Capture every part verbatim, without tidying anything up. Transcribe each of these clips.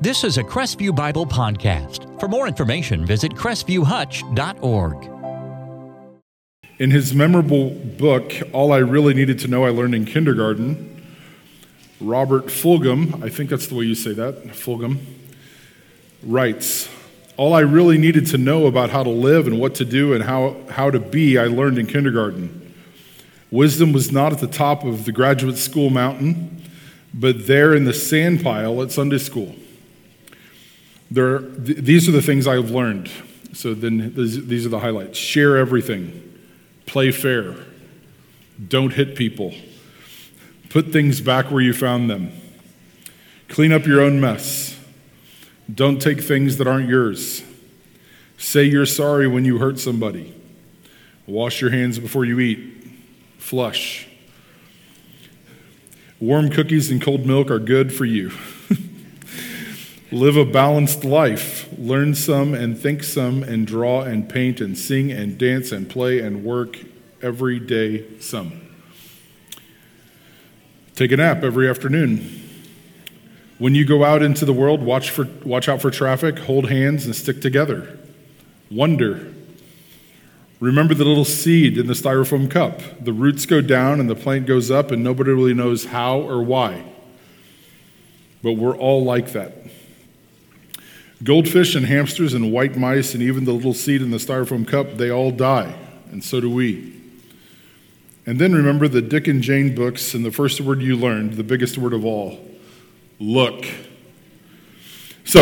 This is a Crestview Bible podcast. For more information, visit crestview hutch dot org. In his memorable book, All I Really Needed to Know I Learned in Kindergarten, Robert Fulghum, I think that's the way you say that, Fulghum, writes, "All I really needed to know about how to live and what to do and how, how to be, I learned in kindergarten. Wisdom was not at the top of the graduate school mountain, but there in the sand pile at Sunday school. There, th- these are the things I've learned." So then these, these are the highlights. Share everything. Play fair. Don't hit people. Put things back where you found them. Clean up your own mess. Don't take things that aren't yours. Say you're sorry when you hurt somebody. Wash your hands before you eat. Flush. Warm cookies and cold milk are good for you. Live a balanced life. Learn some and think some and draw and paint and sing and dance and play and work every day some. Take a nap every afternoon. When you go out into the world, watch for watch out for traffic, hold hands and stick together. Wonder. Remember the little seed in the styrofoam cup. The roots go down and the plant goes up and nobody really knows how or why. But we're all like that. Goldfish and hamsters and white mice and even the little seed in the styrofoam cup, they all die, and so do we. And then remember the Dick and Jane books and the first word you learned, the biggest word of all, look. So,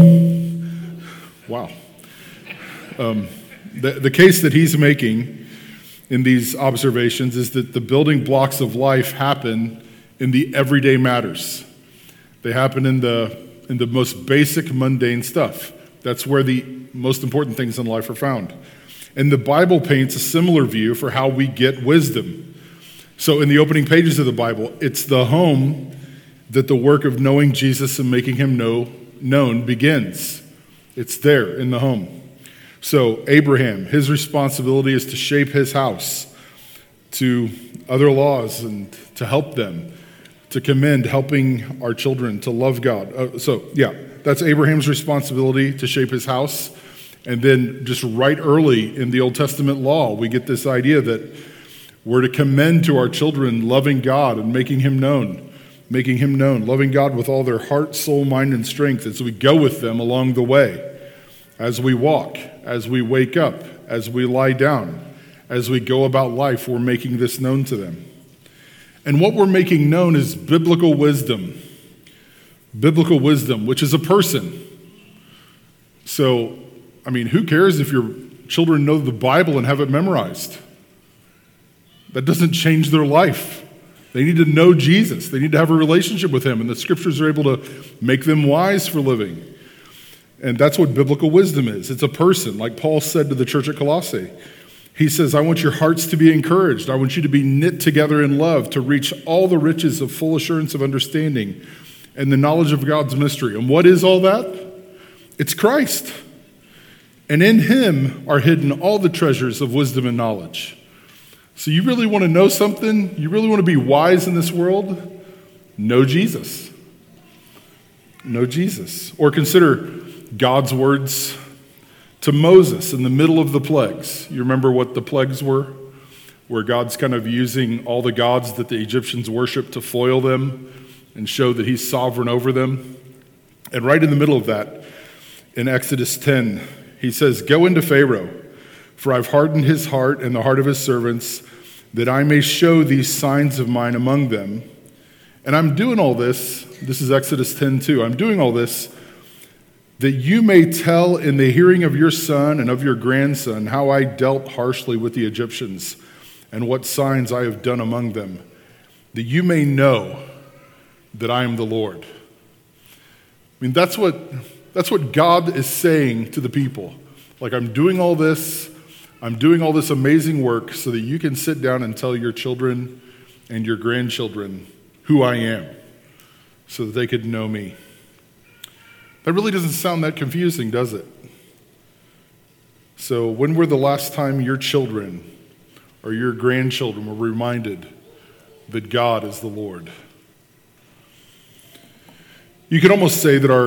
wow. Um, the, the case that he's making in these observations is that the building blocks of life happen in the everyday matters. They happen in the in the most basic, mundane stuff. That's where the most important things in life are found. And the Bible paints a similar view for how we get wisdom. So in the opening pages of the Bible, it's the home that the work of knowing Jesus and making him know, known begins. It's there in the home. So Abraham, his responsibility is to shape his house to other laws and to help them, to commend helping our children to love God. Uh, so, yeah, that's Abraham's responsibility to shape his house. And then just right early in the Old Testament law, we get this idea that we're to commend to our children loving God and making him known, making him known, loving God with all their heart, soul, mind, and strength as we go with them along the way, as we walk, as we wake up, as we lie down, as we go about life, we're making this known to them. And what we're making known is biblical wisdom. Biblical wisdom, which is a person. So, I mean, who cares if your children know the Bible and have it memorized? That doesn't change their life. They need to know Jesus. They need to have a relationship with him, and the scriptures are able to make them wise for living. And that's what biblical wisdom is. It's a person, like Paul said to the church at Colossae. He says, I want your hearts to be encouraged. I want you to be knit together in love to reach all the riches of full assurance of understanding and the knowledge of God's mystery. And what is all that? It's Christ. And in him are hidden all the treasures of wisdom and knowledge. So you really want to know something? You really want to be wise in this world? Know Jesus. Know Jesus. Or consider God's words to Moses in the middle of the plagues. You remember what the plagues were? Where God's kind of using all the gods that the Egyptians worship to foil them and show that he's sovereign over them. And right in the middle of that, in Exodus ten, he says, go into Pharaoh, for I've hardened his heart and the heart of his servants, that I may show these signs of mine among them. And I'm doing all this, this is Exodus ten two, I'm doing all this that you may tell in the hearing of your son and of your grandson how I dealt harshly with the Egyptians and what signs I have done among them, that you may know that I am the Lord. I mean, that's what that's what God is saying to the people. Like, I'm doing all this, I'm doing all this amazing work so that you can sit down and tell your children and your grandchildren who I am, so that they could know me. That really doesn't sound that confusing, does it? So when were the last time your children or your grandchildren were reminded that God is the Lord? You could almost say that our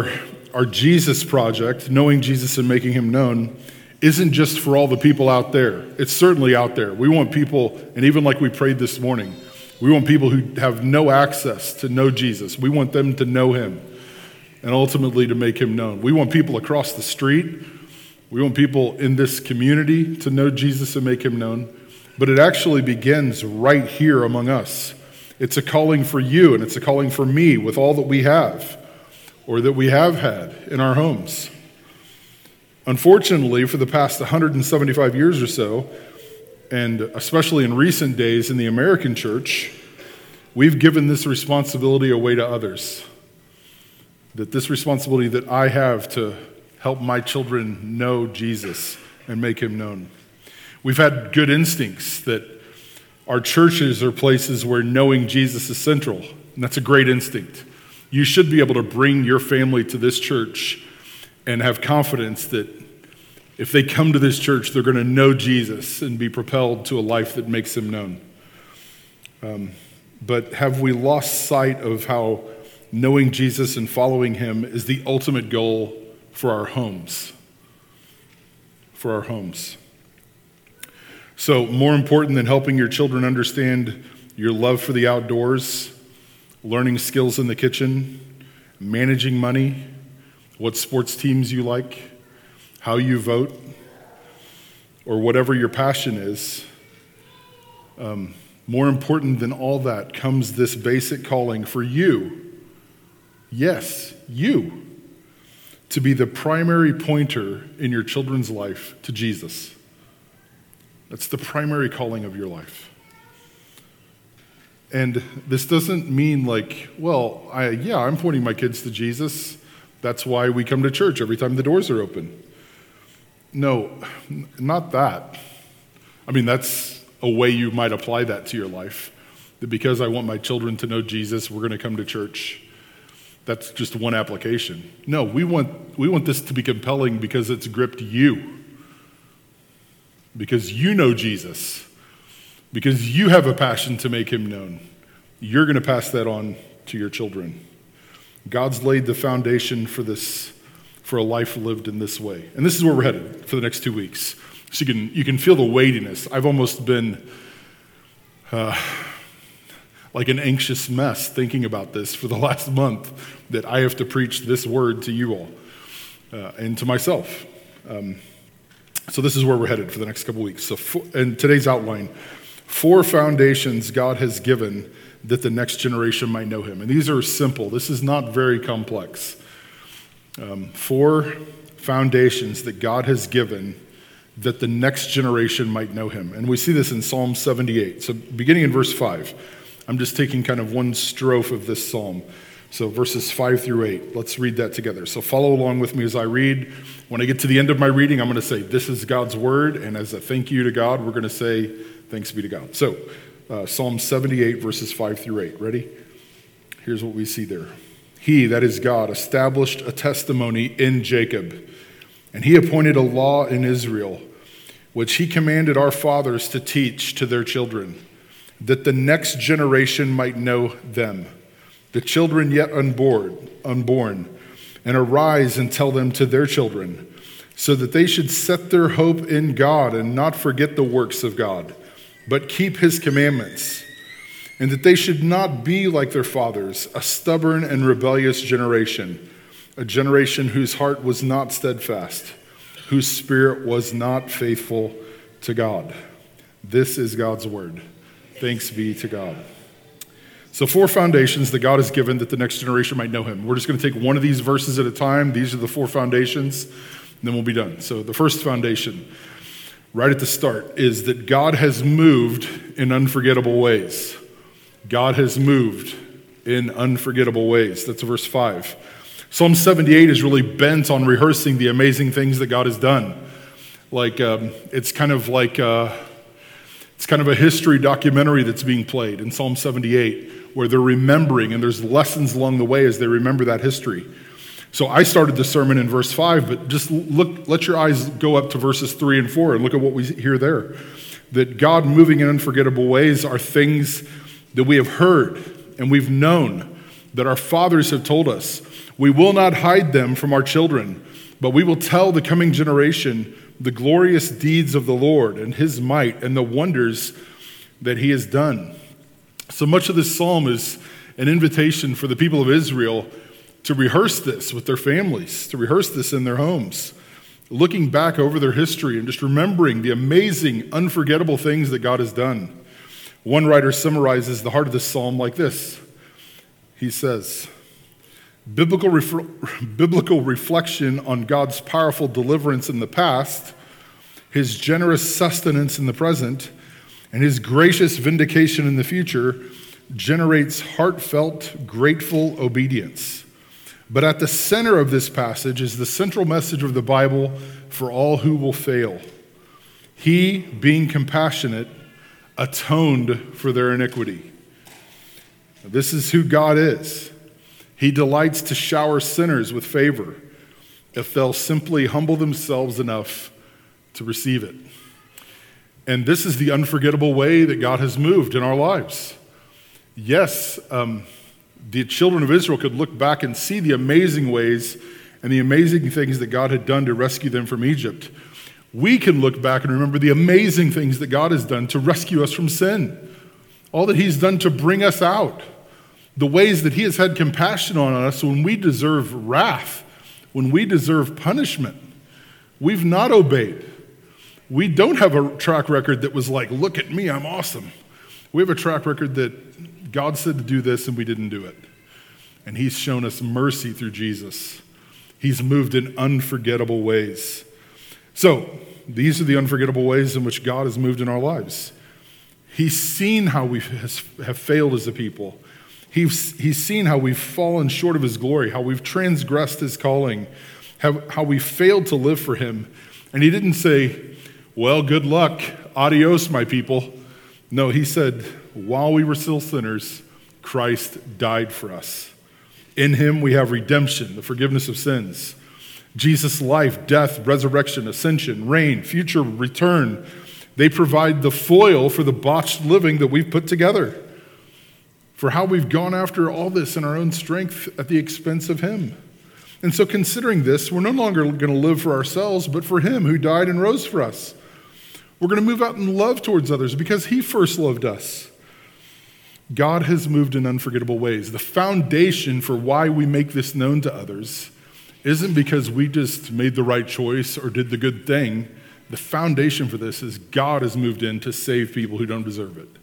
our Jesus project, knowing Jesus and making him known, isn't just for all the people out there. It's certainly out there. We want people, and even like we prayed this morning, we want people who have no access to know Jesus. We want them to know him and ultimately to make him known. We want people across the street. We want people in this community to know Jesus and make him known. But it actually begins right here among us. It's a calling for you, and it's a calling for me with all that we have or that we have had in our homes. Unfortunately, for the past one hundred seventy-five years or so, and especially in recent days in the American church, we've given this responsibility away to others. That this responsibility that I have to help my children know Jesus and make him known. We've had good instincts that our churches are places where knowing Jesus is central, and that's a great instinct. You should be able to bring your family to this church and have confidence that if they come to this church, they're going to know Jesus and be propelled to a life that makes him known. Um, but have we lost sight of how knowing Jesus and following him is the ultimate goal for our homes? For our homes. So more important than helping your children understand your love for the outdoors, learning skills in the kitchen, managing money, what sports teams you like, how you vote, or whatever your passion is, um, more important than all that comes this basic calling for you, yes, you, to be the primary pointer in your children's life to Jesus. That's the primary calling of your life. And this doesn't mean like, well, I, yeah, I'm pointing my kids to Jesus. That's why we come to church every time the doors are open. No, not that. I mean, that's a way you might apply that to your life. That because I want my children to know Jesus, we're going to come to church. That's just one application. No, we want we want this to be compelling because it's gripped you. Because you know Jesus. Because you have a passion to make him known. You're going to pass that on to your children. God's laid the foundation for this, for a life lived in this way. And this is where we're headed for the next two weeks. So you can you can feel the weightiness. I've almost been uh, like an anxious mess thinking about this for the last month, that I have to preach this word to you all uh, and to myself. Um, so this is where we're headed for the next couple weeks. So for, and today's outline, four foundations God has given that the next generation might know him. And these are simple. This is not very complex. Um, four foundations that God has given that the next generation might know him. And we see this in Psalm seventy-eight. So beginning in verse five, I'm just taking kind of one strophe of this psalm. So verses five through eight, let's read that together. So follow along with me as I read. When I get to the end of my reading, I'm going to say, this is God's word. And as a thank you to God, we're going to say, thanks be to God. So uh, Psalm seventy-eight, verses five through eight. Ready? Here's what we see there. He, that is God, established a testimony in Jacob, and he appointed a law in Israel, which he commanded our fathers to teach to their children, that the next generation might know them, the children yet unborn, unborn, and arise and tell them to their children, so that they should set their hope in God and not forget the works of God, but keep his commandments, and that they should not be like their fathers, a stubborn and rebellious generation, a generation whose heart was not steadfast, whose spirit was not faithful to God. This is God's word. Thanks be to God. So four foundations that God has given that the next generation might know him. We're just going to take one of these verses at a time. These are the four foundations, and then we'll be done. So the first foundation, right at the start, is that God has moved in unforgettable ways. God has moved in unforgettable ways. That's verse five. Psalm seventy-eight is really bent on rehearsing the amazing things that God has done. Like, um, it's kind of like, uh, it's kind of a history documentary that's being played in Psalm seventy-eight, where they're remembering, and there's lessons along the way as they remember that history. So I started the sermon in verse five, but just look, let your eyes go up to verses three and four and look at what we hear there. That God moving in unforgettable ways are things that we have heard and we've known, that our fathers have told us. We will not hide them from our children, but we will tell the coming generation the glorious deeds of the Lord and his might and the wonders that he has done. So much of this psalm is an invitation for the people of Israel to rehearse this with their families, to rehearse this in their homes, looking back over their history and just remembering the amazing, unforgettable things that God has done. One writer summarizes the heart of this psalm like this. He says, biblical, ref- biblical reflection on God's powerful deliverance in the past, his generous sustenance in the present, and his gracious vindication in the future generates heartfelt, grateful obedience. But at the center of this passage is the central message of the Bible for all who will fail. He, being compassionate, atoned for their iniquity. This is who God is. He delights to shower sinners with favor if they'll simply humble themselves enough to receive it. And this is the unforgettable way that God has moved in our lives. Yes, um, the children of Israel could look back and see the amazing ways and the amazing things that God had done to rescue them from Egypt. We can look back and remember the amazing things that God has done to rescue us from sin. All that he's done to bring us out. The ways that he has had compassion on us when we deserve wrath, when we deserve punishment. We've not obeyed. We don't have a track record that was like, look at me, I'm awesome. We have a track record that God said to do this and we didn't do it. And he's shown us mercy through Jesus. He's moved in unforgettable ways. So, these are the unforgettable ways in which God has moved in our lives. He's seen how we have failed as a people. He's, he's seen how we've fallen short of his glory, how we've transgressed his calling, how, how we failed to live for him. And he didn't say, well, good luck, adios, my people. No, he said, while we were still sinners, Christ died for us. In him we have redemption, the forgiveness of sins. Jesus' life, death, resurrection, ascension, reign, future return, they provide the foil for the botched living that we've put together, for how we've gone after all this in our own strength at the expense of him. And so considering this, we're no longer going to live for ourselves, but for him who died and rose for us. We're going to move out in love towards others because he first loved us. God has moved in unforgettable ways. The foundation for why we make this known to others isn't because we just made the right choice or did the good thing. The foundation for this is God has moved in to save people who don't deserve it.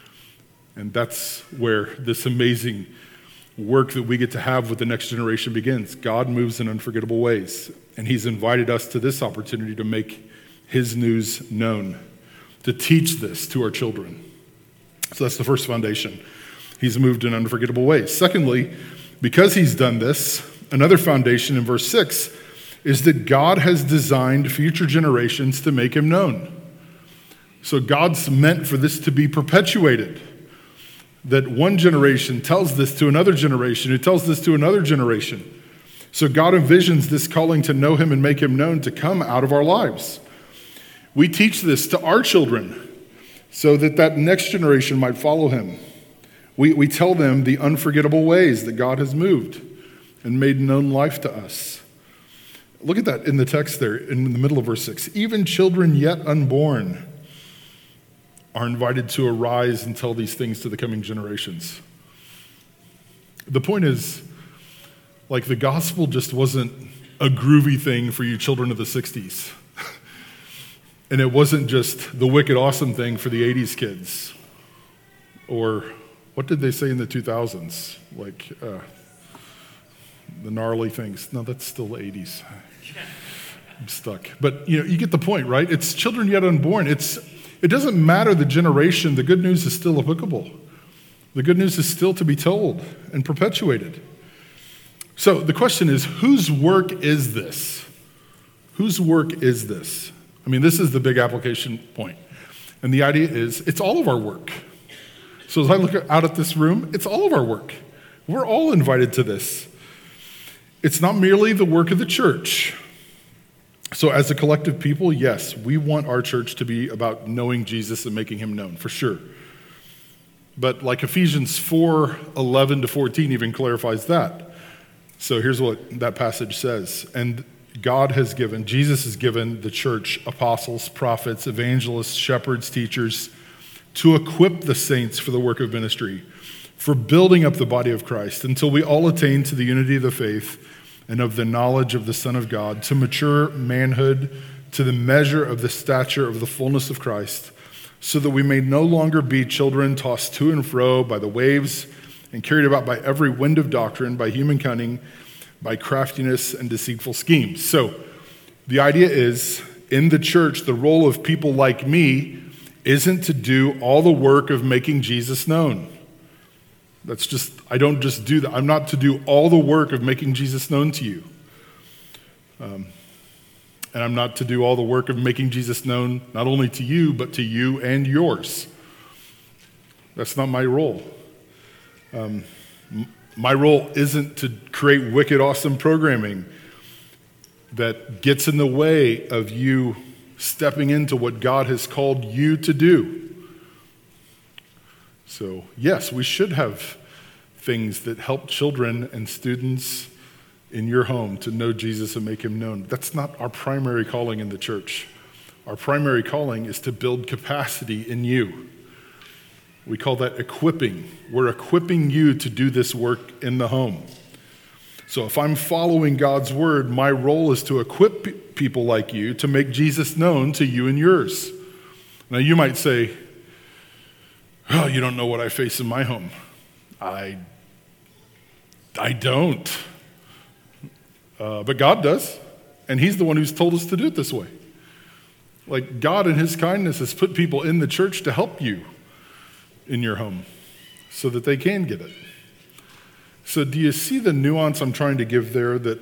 And that's where this amazing work that we get to have with the next generation begins. God moves in unforgettable ways, and he's invited us to this opportunity to make his news known, to teach this to our children. So that's the first foundation. He's moved in unforgettable ways. Secondly, because he's done this, another foundation in verse six is that God has designed future generations to make him known. So God's meant for this to be perpetuated. That one generation tells this to another generation, who tells this to another generation. So God envisions this calling to know him and make him known to come out of our lives. We teach this to our children so that that next generation might follow him. We, we tell them the unforgettable ways that God has moved and made known life to us. Look at that in the text there in the middle of verse six. Even children yet unborn are invited to arise and tell these things to the coming generations. The point is, like, the gospel just wasn't a groovy thing for you children of the sixties. And it wasn't just the wicked awesome thing for the eighties kids. Or what did they say in the two thousands? Like uh, the gnarly things. No, that's still the eighties. I'm stuck. But you know, you get the point, right? It's children yet unborn. It's It doesn't matter the generation. The good news is still applicable. The good news is still to be told and perpetuated. So the question is, whose work is this? Whose work is this? I mean, this is the big application point. And the idea is, it's all of our work. So as I look out at this room, it's all of our work. We're all invited to this. It's not merely the work of the church. So as a collective people, yes, we want our church to be about knowing Jesus and making him known, for sure. But like Ephesians four, eleven to fourteen even clarifies that. So here's what that passage says. And God has given, Jesus has given the church apostles, prophets, evangelists, shepherds, teachers to equip the saints for the work of ministry, for building up the body of Christ until we all attain to the unity of the faith and of the knowledge of the Son of God, to mature manhood, to the measure of the stature of the fullness of Christ, so that we may no longer be children tossed to and fro by the waves and carried about by every wind of doctrine, by human cunning, by craftiness and deceitful schemes. So the idea is, in the church, the role of people like me isn't to do all the work of making Jesus known. That's just, I don't just do that. I'm not to do all the work of making Jesus known to you. Um, and I'm not to do all the work of making Jesus known not only to you, but to you and yours. That's not my role. Um, my role isn't to create wicked, awesome programming that gets in the way of you stepping into what God has called you to do. So, yes, we should have things that help children and students in your home to know Jesus and make him known. That's not our primary calling in the church. Our primary calling is to build capacity in you. We call that equipping. We're equipping you to do this work in the home. So if I'm following God's word, my role is to equip pe- people like you to make Jesus known to you and yours. Now you might say, oh, you don't know what I face in my home. I, I don't. Uh, but God does, and he's the one who's told us to do it this way. Like, God in his kindness has put people in the church to help you in your home so that they can get it. So do you see the nuance I'm trying to give there? That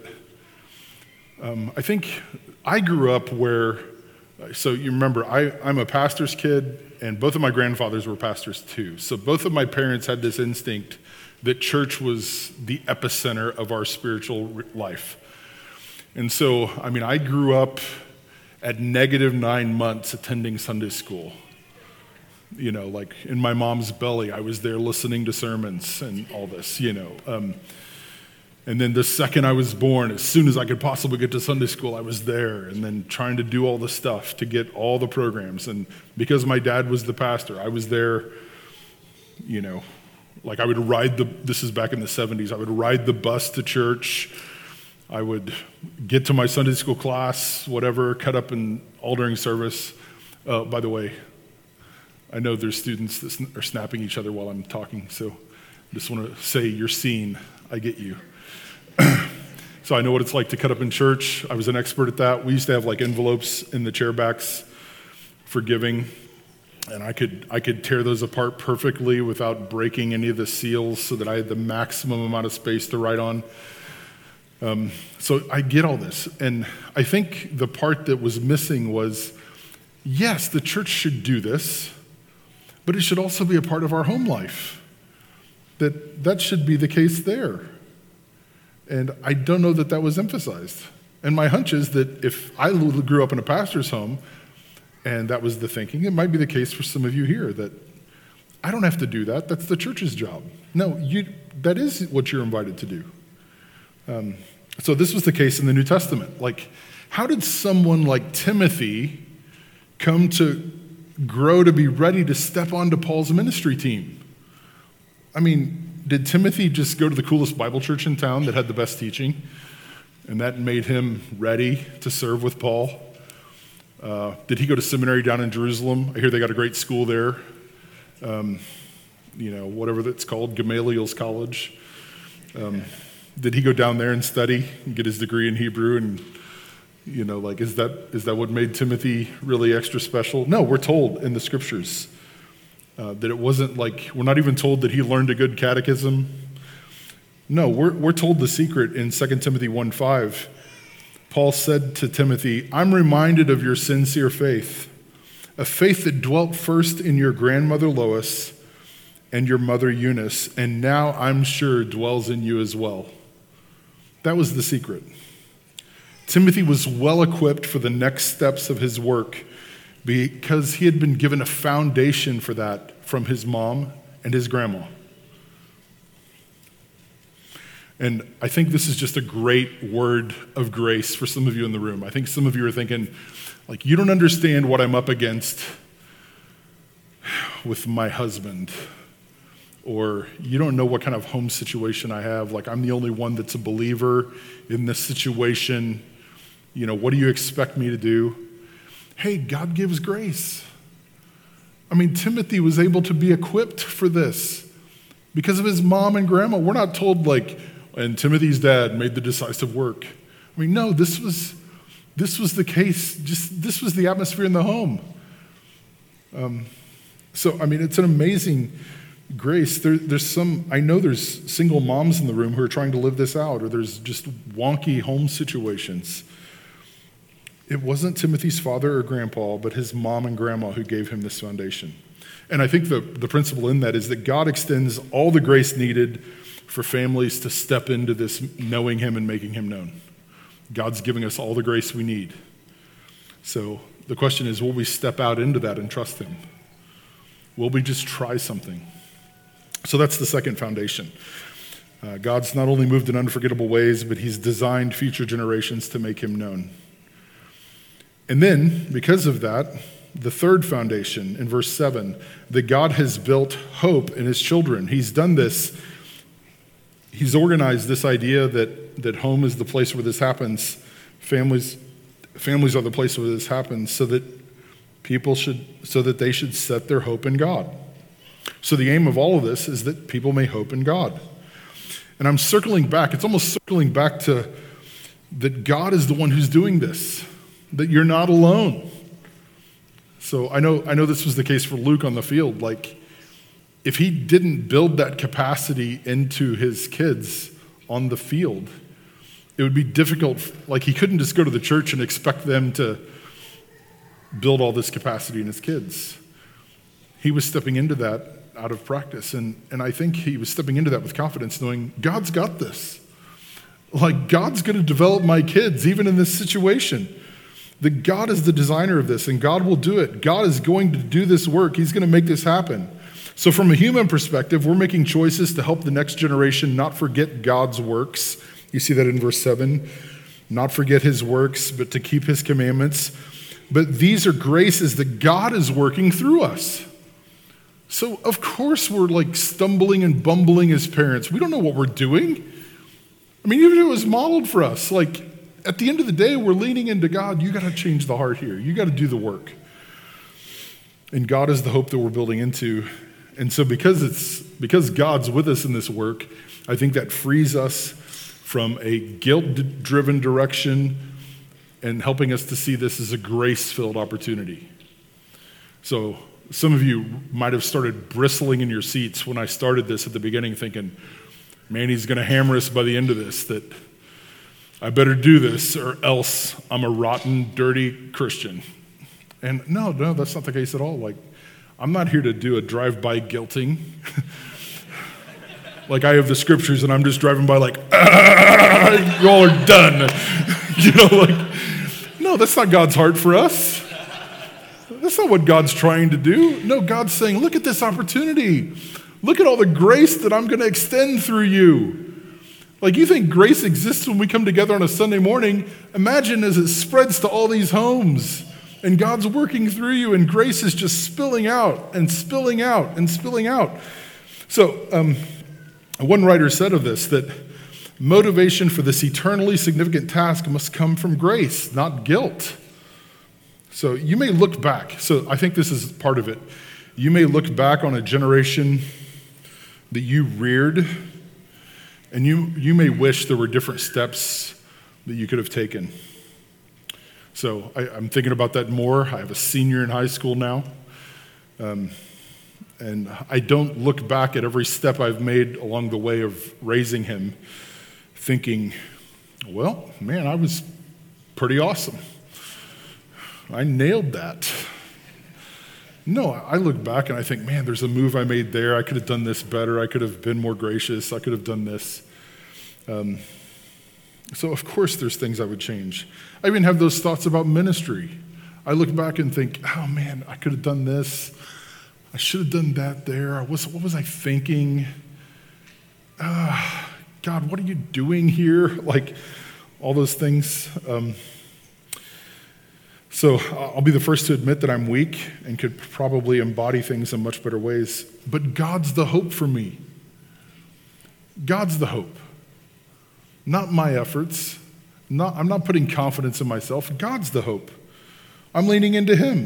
um, I think I grew up where, so you remember, I, I'm a pastor's kid, and both of my grandfathers were pastors too. So both of my parents had this instinct that church was the epicenter of our spiritual life. And so, I mean, I grew up at negative nine months attending Sunday school. You know, like in my mom's belly, I was there listening to sermons and all this, you know. Um, and then the second I was born, as soon as I could possibly get to Sunday school, I was there, and then trying to do all the stuff to get all the programs. And because my dad was the pastor, I was there, you know, like I would ride the, this is back in the seventies, I would ride the bus to church. I would get to my Sunday school class, whatever, cut up in all during service. Uh, by the way, I know there's students that are snapping each other while I'm talking, so I just want to say you're seen. I get you. So I know what it's like to cut up in church. I was an expert at that. We used to have like envelopes in the chair backs for giving, and I could I could tear those apart perfectly without breaking any of the seals so that I had the maximum amount of space to write on. Um, so I get all this, and I think the part that was missing was, yes, the church should do this, but it should also be a part of our home life. That that should be the case there. And I don't know that that was emphasized. And my hunch is that if I grew up in a pastor's home, and that was the thinking, it might be the case for some of you here, that I don't have to do that. That's the church's job. No, you, that is what you're invited to do. Um, so this was the case in the New Testament. Like, how did someone like Timothy come to grow to be ready to step onto Paul's ministry team? I mean, did Timothy just go to the coolest Bible church in town that had the best teaching, and that made him ready to serve with Paul? Uh, did he go to seminary down in Jerusalem? I hear they got a great school there. Um, you know, whatever that's called, Gamaliel's College. Um, did he go down there and study and get his degree in Hebrew? And, you know, like, is that is that what made Timothy really extra special? No, we're told in the scriptures uh, that it wasn't like, we're not even told that he learned a good catechism. No, we're we're told the secret in Second Timothy one five. Paul said to Timothy, I'm reminded of your sincere faith, a faith that dwelt first in your grandmother Lois and your mother Eunice, and now I'm sure dwells in you as well. That was the secret. Timothy was well equipped for the next steps of his work because he had been given a foundation for that from his mom and his grandma. And I think this is just a great word of grace for some of you in the room. I think some of you are thinking, like, you don't understand what I'm up against with my husband, or you don't know what kind of home situation I have. Like, I'm the only one that's a believer in this situation. You know, what do you expect me to do? Hey, God gives grace. I mean, Timothy was able to be equipped for this because of his mom and grandma. We're not told, like, and Timothy's dad made the decisive work. I mean, no, this was this was the case. Just this was the atmosphere in the home. Um, so, I mean, it's an amazing grace. There, there's some, I know there's single moms in the room who are trying to live this out, or there's just wonky home situations. It wasn't Timothy's father or grandpa, but his mom and grandma who gave him this foundation. And I think the, the principle in that is that God extends all the grace needed for families to step into this knowing him and making him known. God's giving us all the grace we need. So the question is, will we step out into that and trust him? Will we just try something? So that's the second foundation. Uh, God's not only moved in unforgettable ways, but he's designed future generations to make him known. And then, because of that, the third foundation in verse seven, that God has built hope in his children. He's done this. He's organized this idea that, that home is the place where this happens. Families, families are the place where this happens, so that people should, so that they should set their hope in God. So the aim of all of this is that people may hope in God. And I'm circling back. It's almost circling back to that God is the one who's doing this, that you're not alone. So I know, I know this was the case for Luke on the field. Like, if he didn't build that capacity into his kids on the field, it would be difficult. Like, he couldn't just go to the church and expect them to build all this capacity in his kids. He was stepping into that out of practice. And, and I think he was stepping into that with confidence, knowing God's got this. Like, God's going to develop my kids, even in this situation. That God is the designer of this, and God will do it. God is going to do this work. He's going to make this happen. So from a human perspective, we're making choices to help the next generation not forget God's works. You see that in verse seven. Not forget his works, but to keep his commandments. But these are graces that God is working through us. So of course we're like stumbling and bumbling as parents. We don't know what we're doing. I mean, even if it was modeled for us, like, at the end of the day, we're leaning into God. You got to change the heart here. You got to do the work. And God is the hope that we're building into. And so because it's because God's with us in this work, I think that frees us from a guilt-driven direction and helping us to see this as a grace-filled opportunity. So some of you might have started bristling in your seats when I started this at the beginning, thinking, man, he's going to hammer us by the end of this, that I better do this or else I'm a rotten, dirty Christian. And no, no, that's not the case at all. Like, I'm not here to do a drive-by guilting. Like, I have the scriptures and I'm just driving by like, ah, you all are done. You know, like, no, that's not God's heart for us. That's not what God's trying to do. No, God's saying, look at this opportunity. Look at all the grace that I'm going to extend through you. Like, you think grace exists when we come together on a Sunday morning? Imagine as it spreads to all these homes and God's working through you and grace is just spilling out and spilling out and spilling out. So um, one writer said of this that motivation for this eternally significant task must come from grace, not guilt. So you may look back. So I think this is part of it. You may look back on a generation that you reared, and you, you may wish there were different steps that you could have taken. So I, I'm thinking about that more. I have a senior in high school now. Um, and I don't look back at every step I've made along the way of raising him thinking, well, man, I was pretty awesome. I nailed that. No, I look back and I think, man, there's a move I made there. I could have done this better. I could have been more gracious. I could have done this. Um, so, of course, there's things I would change. I even have those thoughts about ministry. I look back and think, oh, man, I could have done this. I should have done that there. What was, what was I thinking? Uh, God, what are you doing here? Like all those things. Um, so I'll be the first to admit that I'm weak and could probably embody things in much better ways, but God's the hope for me. God's the hope. Not my efforts. Not, I'm not putting confidence in myself. God's the hope. I'm leaning into him.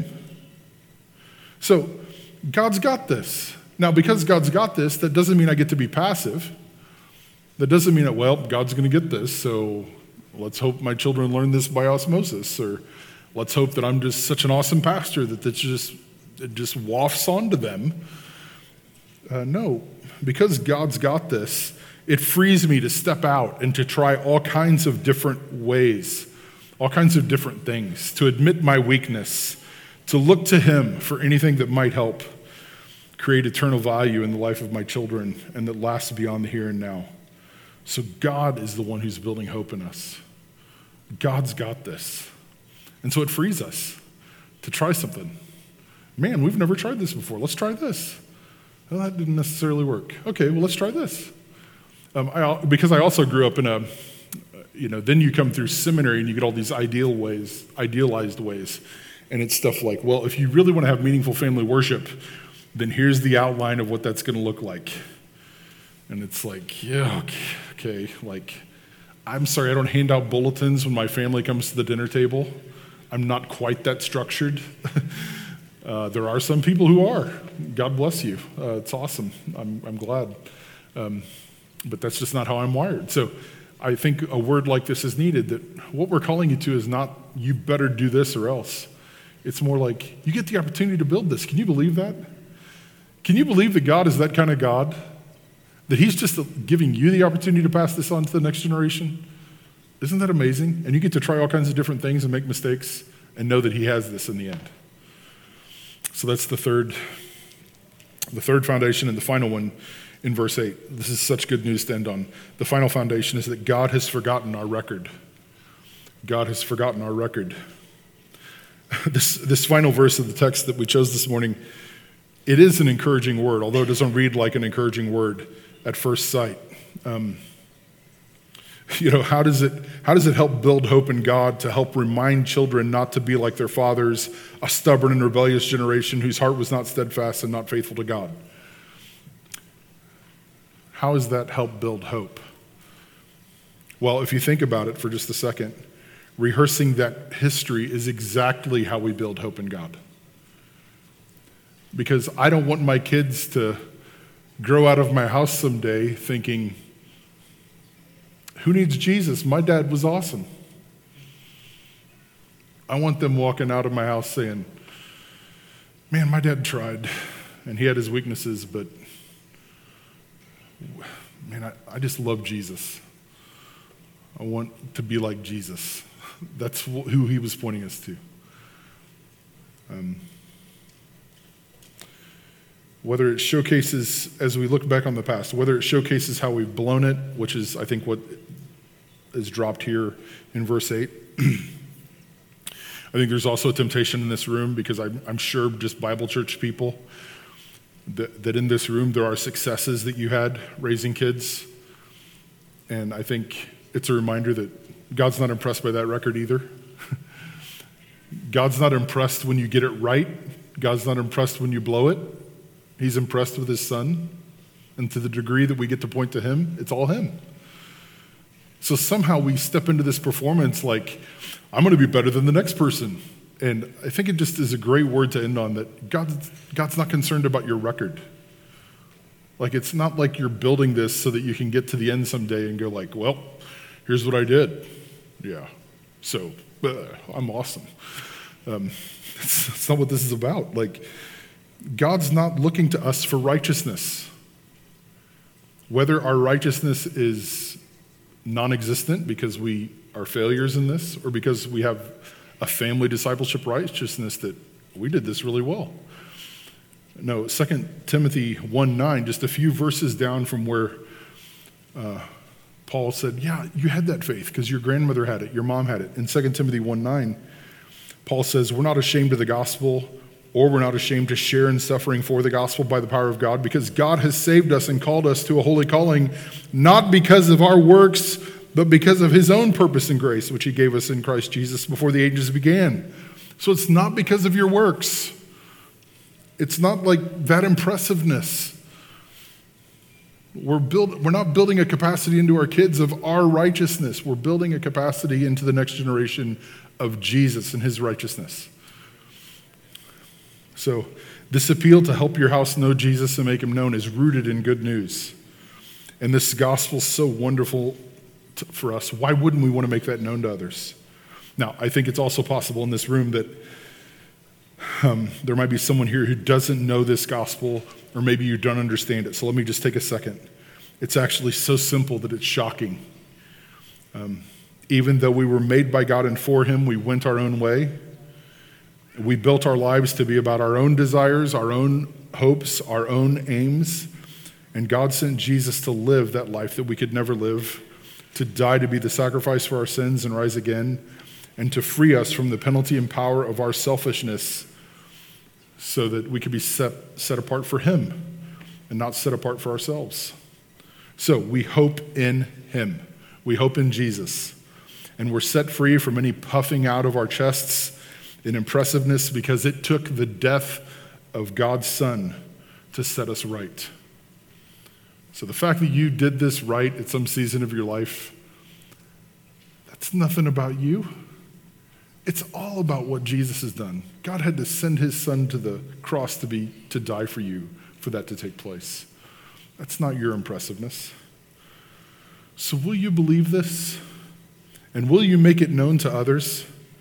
So God's got this. Now, because God's got this, that doesn't mean I get to be passive. That doesn't mean that, well, God's going to get this, so let's hope my children learn this by osmosis, or let's hope that I'm just such an awesome pastor that this just, it just wafts onto them. Uh, no, because God's got this, it frees me to step out and to try all kinds of different ways, all kinds of different things, to admit my weakness, to look to him for anything that might help create eternal value in the life of my children and that lasts beyond the here and now. So God is the one who's building hope in us. God's got this. And so it frees us to try something. Man, we've never tried this before. Let's try this. Well, that didn't necessarily work. Okay, well, let's try this. Um, I, because I also grew up in a, you know, then you come through seminary and you get all these ideal ways, idealized ways. And it's stuff like, well, if you really want to have meaningful family worship, then here's the outline of what that's going to look like. And it's like, yeah, okay, okay. Like, I'm sorry, I don't hand out bulletins when my family comes to the dinner table. I'm not quite that structured. uh, there are some people who are. God bless you. Uh, it's awesome. I'm, I'm glad. Um, but that's just not how I'm wired. So I think a word like this is needed, that what we're calling you to is not, you better do this or else. It's more like, you get the opportunity to build this. Can you believe that? Can you believe that God is that kind of God? That he's just giving you the opportunity to pass this on to the next generation? Isn't that amazing? And you get to try all kinds of different things and make mistakes and know that he has this in the end. So that's the third, the third foundation, and the final one in verse eight. This is such good news to end on. The final foundation is that God has forgotten our record. God has forgotten our record. This, this final verse of the text that we chose this morning, it is an encouraging word, although it doesn't read like an encouraging word at first sight. Um, you know, how does it how does it help build hope in God, to help remind children not to be like their fathers, a stubborn and rebellious generation whose heart was not steadfast and not faithful to God? How does that help build hope? Well, if you think about it for just a second, rehearsing that history is exactly how we build hope in God. Because I don't want my kids to grow out of my house someday thinking, who needs Jesus? My dad was awesome. I want them walking out of my house saying, man, my dad tried, and he had his weaknesses, but man, I, I just love Jesus. I want to be like Jesus. That's who he was pointing us to. Um, Whether it showcases, as we look back on the past, whether it showcases how we've blown it, which is, I think, what is dropped here in verse eight. I think there's also a temptation in this room, because I'm, I'm sure just Bible church people, that, that in this room there are successes that you had raising kids. And I think it's a reminder that God's not impressed by that record either. God's not impressed when you get it right. God's not impressed when you blow it. He's impressed with his son, and to the degree that we get to point to him, it's all him. So somehow we step into this performance like, I'm going to be better than the next person. And I think it just is a great word to end on, that God's, God's not concerned about your record. Like, it's not like you're building this so that you can get to the end someday and go like, well, here's what I did. Yeah, so uh, I'm awesome. Um, that's, that's not what this is about. Like, God's not looking to us for righteousness. Whether our righteousness is non-existent because we are failures in this, or because we have a family discipleship righteousness that we did this really well. No, Second Timothy one nine, just a few verses down from where uh, Paul said, yeah, you had that faith because your grandmother had it, your mom had it. In Second Timothy one nine, Paul says, we're not ashamed of the gospel or we're not ashamed to share in suffering for the gospel by the power of God, because God has saved us and called us to a holy calling, not because of our works, but because of his own purpose and grace, which he gave us in Christ Jesus before the ages began. So it's not because of your works. It's not like that impressiveness. We're, build, we're not building a capacity into our kids of our righteousness. We're building a capacity into the next generation of Jesus and his righteousness. So this appeal to help your house know Jesus and make him known is rooted in good news. And this gospel is so wonderful to, for us. Why wouldn't we want to make that known to others? Now, I think it's also possible in this room that um, there might be someone here who doesn't know this gospel, or maybe you don't understand it. So let me just take a second. It's actually so simple that it's shocking. Um, even though we were made by God and for him, we went our own way. We built our lives to be about our own desires, our own hopes, our own aims. And God sent Jesus to live that life that we could never live, to die to be the sacrifice for our sins and rise again, and to free us from the penalty and power of our selfishness so that we could be set, set apart for him and not set apart for ourselves. So we hope in him. We hope in Jesus. And we're set free from any puffing out of our chests in impressiveness, because it took the death of God's Son to set us right. So the fact that you did this right at some season of your life, that's nothing about you. It's all about what Jesus has done. God had to send his Son to the cross to be to die for you, for that to take place. That's not your impressiveness. So will you believe this? And will you make it known to others?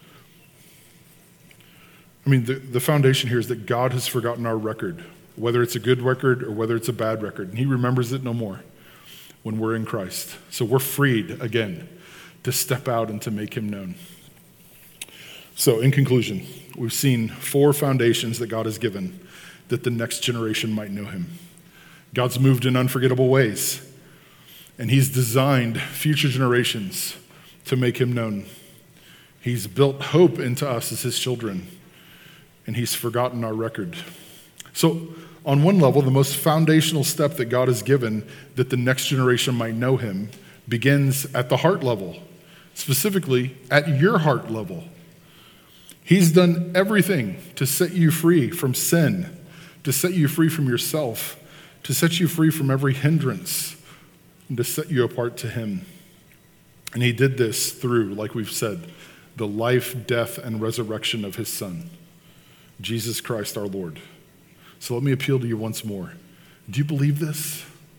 I mean, the, the foundation here is that God has forgotten our record, whether it's a good record or whether it's a bad record, and he remembers it no more when we're in Christ. So we're freed, again, to step out and to make him known. So in conclusion, we've seen four foundations that God has given that the next generation might know him. God's moved in unforgettable ways, and he's designed future generations to make him known. He's built hope into us as his children, and he's forgotten our record. So on one level, the most foundational step that God has given that the next generation might know him begins at the heart level, specifically at your heart level. He's done everything to set you free from sin, to set you free from yourself, to set you free from every hindrance, and to set you apart to him. And he did this through, like we've said, the life, death, and resurrection of his Son, Jesus Christ our Lord. So let me appeal to you once more. Do you believe this?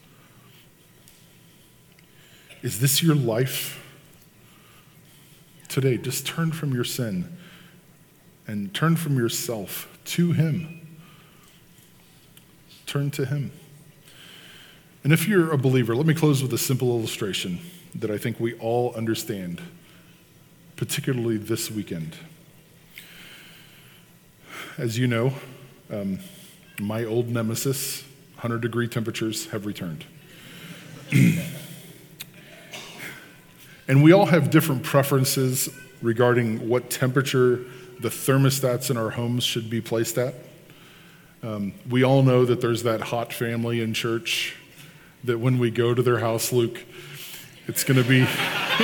Is this your life? Today, just turn from your sin and turn from yourself to him. Turn to him. And if you're a believer, let me close with a simple illustration that I think we all understand, particularly this weekend. As you know, um, my old nemesis, one hundred degree temperatures, have returned. And we all have different preferences regarding what temperature the thermostats in our homes should be placed at. Um, we all know that there's that hot family in church that when we go to their house, Luke, it's going to be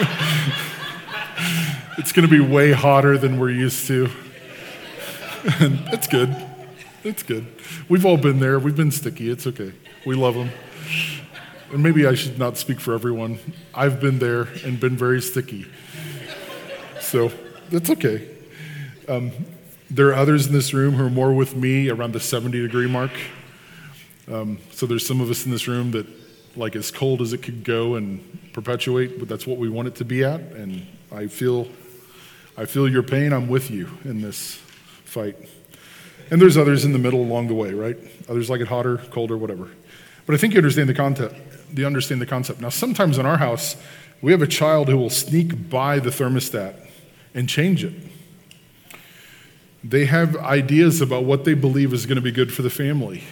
it's going to be way hotter than we're used to. And it's good. It's good. We've all been there. We've been sticky. It's okay. We love them. And maybe I should not speak for everyone. I've been there and been very sticky. So that's okay. Um, there are others in this room who are more with me around the seventy degree mark. Um, so there's some of us in this room that like as cold as it could go and perpetuate, but that's what we want it to be at. And I feel, I feel your pain. I'm with you in this fight. And there's others in the middle along the way, right? Others like it hotter, colder, whatever. But I think you understand the concept. You understand the concept. Now, sometimes in our house, we have a child who will sneak by the thermostat and change it. They have ideas about what they believe is going to be good for the family.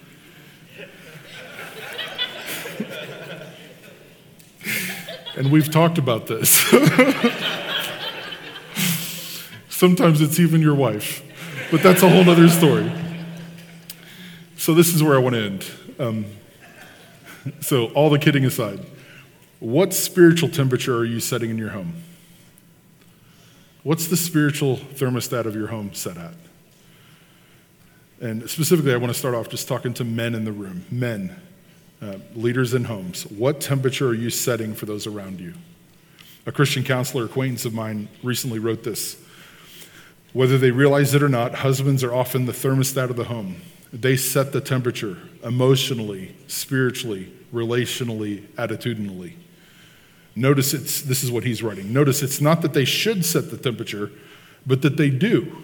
And we've talked about this. Sometimes it's even your wife, but that's a whole other story. so this is where I want to end. Um, so all the kidding aside, what spiritual temperature are you setting in your home? What's the spiritual thermostat of your home set at? And specifically, I want to start off just talking to men in the room. Men, uh, leaders in homes. What temperature are you setting for those around you? A Christian counselor acquaintance of mine recently wrote this. Whether they realize it or not, husbands are often the thermostat of the home. They set the temperature emotionally, spiritually, relationally, attitudinally. Notice it's, this is what he's writing. Notice it's not that they should set the temperature, but that they do.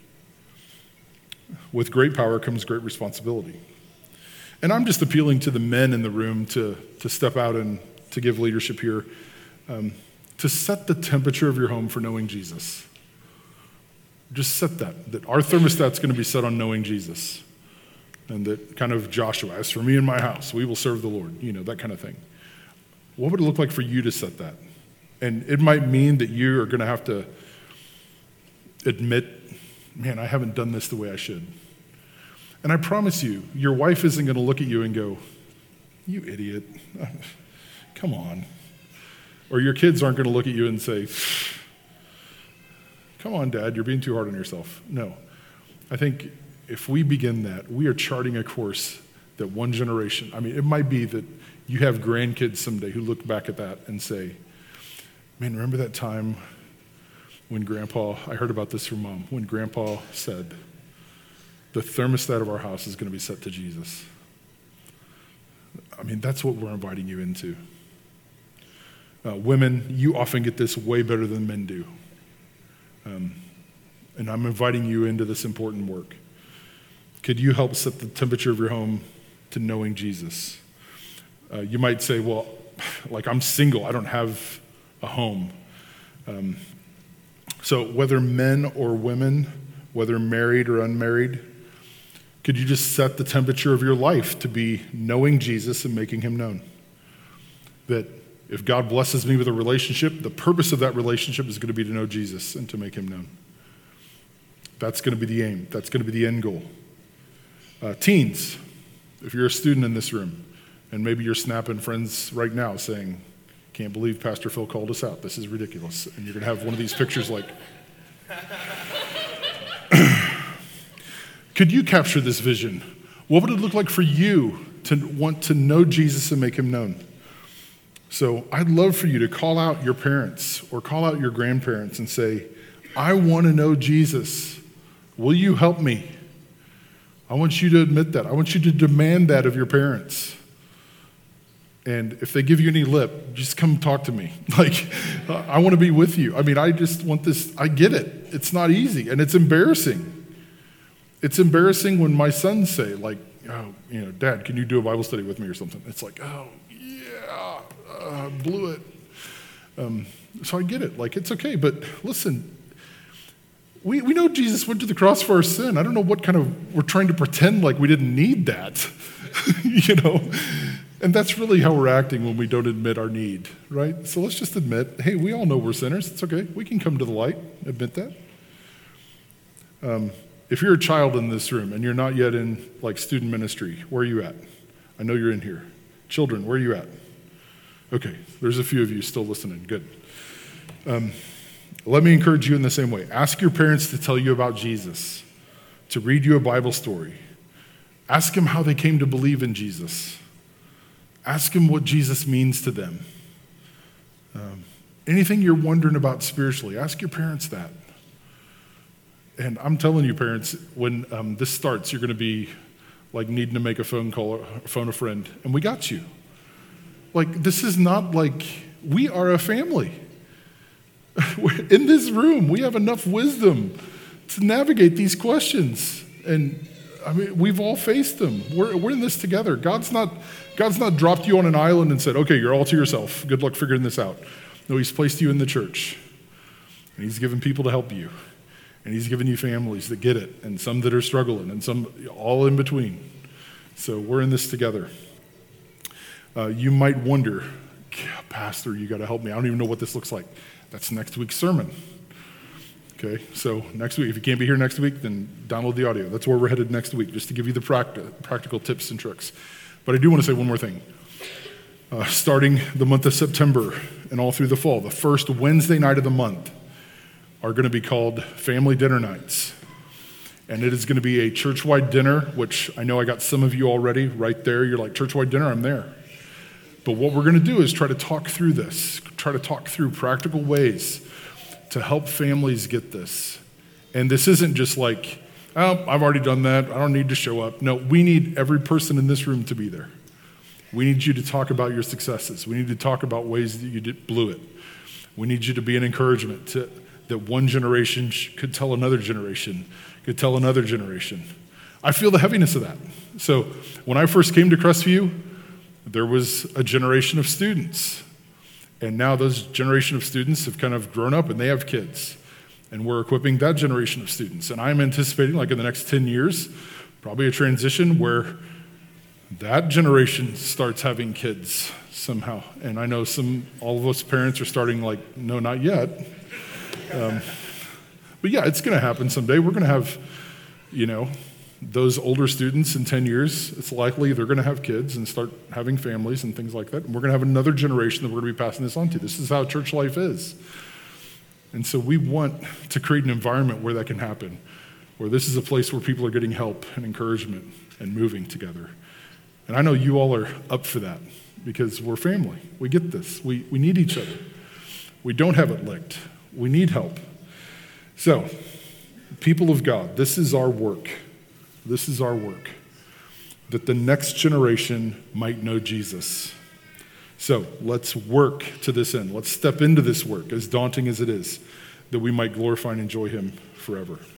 With great power comes great responsibility. And I'm just appealing to the men in the room to, to step out and to give leadership here, um, to set the temperature of your home for knowing Jesus. Just set that, that our thermostat's going to be set on knowing Jesus. And that kind of Joshua, as for me and my house, we will serve the Lord, you know, that kind of thing. What would it look like for you to set that? And it might mean that you are going to have to admit, man, I haven't done this the way I should. And I promise you, your wife isn't going to look at you and go, you idiot, come on. Or your kids aren't going to look at you and say, come on, Dad, you're being too hard on yourself. No. I think if we begin that, we are charting a course that one generation, I mean, it might be that you have grandkids someday who look back at that and say, man, remember that time when Grandpa, I heard about this from Mom, when Grandpa said, the thermostat of our house is going to be set to Jesus. I mean, that's what we're inviting you into. Uh, women, you often get this way better than men do. Um, and I'm inviting you into this important work. Could you help set the temperature of your home to knowing Jesus? Uh, you might say, well, like I'm single, I don't have a home. Um, so whether men or women, whether married or unmarried, could you just set the temperature of your life to be knowing Jesus and making him known? That if God blesses me with a relationship, the purpose of that relationship is going to be to know Jesus and to make him known. That's going to be the aim. That's going to be the end goal. Uh, teens, if you're a student in this room, and maybe you're snapping friends right now saying, can't believe Pastor Phil called us out. This is ridiculous. And you're going to have one of these pictures like, could you capture this vision? What would it look like for you to want to know Jesus and make him known? So I'd love for you to call out your parents or call out your grandparents and say, I want to know Jesus. Will you help me? I want you to admit that. I want you to demand that of your parents. And if they give you any lip, just come talk to me. Like, I want to be with you. I mean, I just want this. I get it. It's not easy, and it's embarrassing. It's embarrassing when my sons say, like, oh, you know, Dad, can you do a Bible study with me or something? It's like, oh, yeah, uh, blew it. Um, so I get it. Like, it's okay. But listen, we, we know Jesus went to the cross for our sin. I don't know what kind of, we're trying to pretend like we didn't need that, you know? And that's really how we're acting when we don't admit our need, right? So let's just admit, hey, we all know we're sinners. It's okay. We can come to the light, admit that. Um, if you're a child in this room and you're not yet in like student ministry, where are you at? I know you're in here. Children, where are you at? Okay, there's a few of you still listening. Good. Um, let me encourage you in the same way. Ask your parents to tell you about Jesus, to read you a Bible story. Ask them how they came to believe in Jesus. Ask them what Jesus means to them. Um, anything you're wondering about spiritually, ask your parents that. And I'm telling you, parents, when um, this starts, you're going to be like needing to make a phone call or phone a friend. And we got you. Like, this is not like, we are a family. In this room, we have enough wisdom to navigate these questions. And I mean, we've all faced them. We're, we're in this together. God's not, God's not dropped you on an island and said, okay, you're all to yourself. Good luck figuring this out. No, he's placed you in the church. And he's given people to help you. And he's given you families that get it, and some that are struggling, and some all in between. So we're in this together. Uh, you might wonder, Pastor, you got to help me. I don't even know what this looks like. That's next week's sermon. Okay, so next week, if you can't be here next week, then download the audio. That's where we're headed next week, just to give you the practi- practical tips and tricks. But I do want to say one more thing. Uh, starting the month of September and all through the fall, the first Wednesday night of the month are going to be called Family Dinner Nights. And it is going to be a church-wide dinner, which I know I got some of you already right there. You're like, church-wide dinner, I'm there. But what we're going to do is try to talk through this, try to talk through practical ways to help families get this. And this isn't just like, oh, I've already done that, I don't need to show up. No, we need every person in this room to be there. We need you to talk about your successes. We need to talk about ways that you did, blew it. We need you to be an encouragement to, that one generation could tell another generation, could tell another generation. I feel the heaviness of that. So when I first came to Crestview, there was a generation of students. And now those generation of students have kind of grown up and they have kids. And we're equipping that generation of students. And I'm anticipating, like in the next ten years, probably a transition where that generation starts having kids somehow. And I know some, all of us parents are starting like, no, not yet. Um, but yeah, it's going to happen someday. We're going to have, you know, those older students in ten years, it's likely they're going to have kids and start having families and things like that. And we're going to have another generation that we're going to be passing this on to. This is how church life is. And so we want to create an environment where that can happen, where this is a place where people are getting help and encouragement and moving together. And I know you all are up for that because we're family. We get this. We, we need each other. We don't have it licked. We need help. So, people of God, this is our work. This is our work, that the next generation might know Jesus. So let's work to this end. Let's step into this work, as daunting as it is, that we might glorify and enjoy him forever.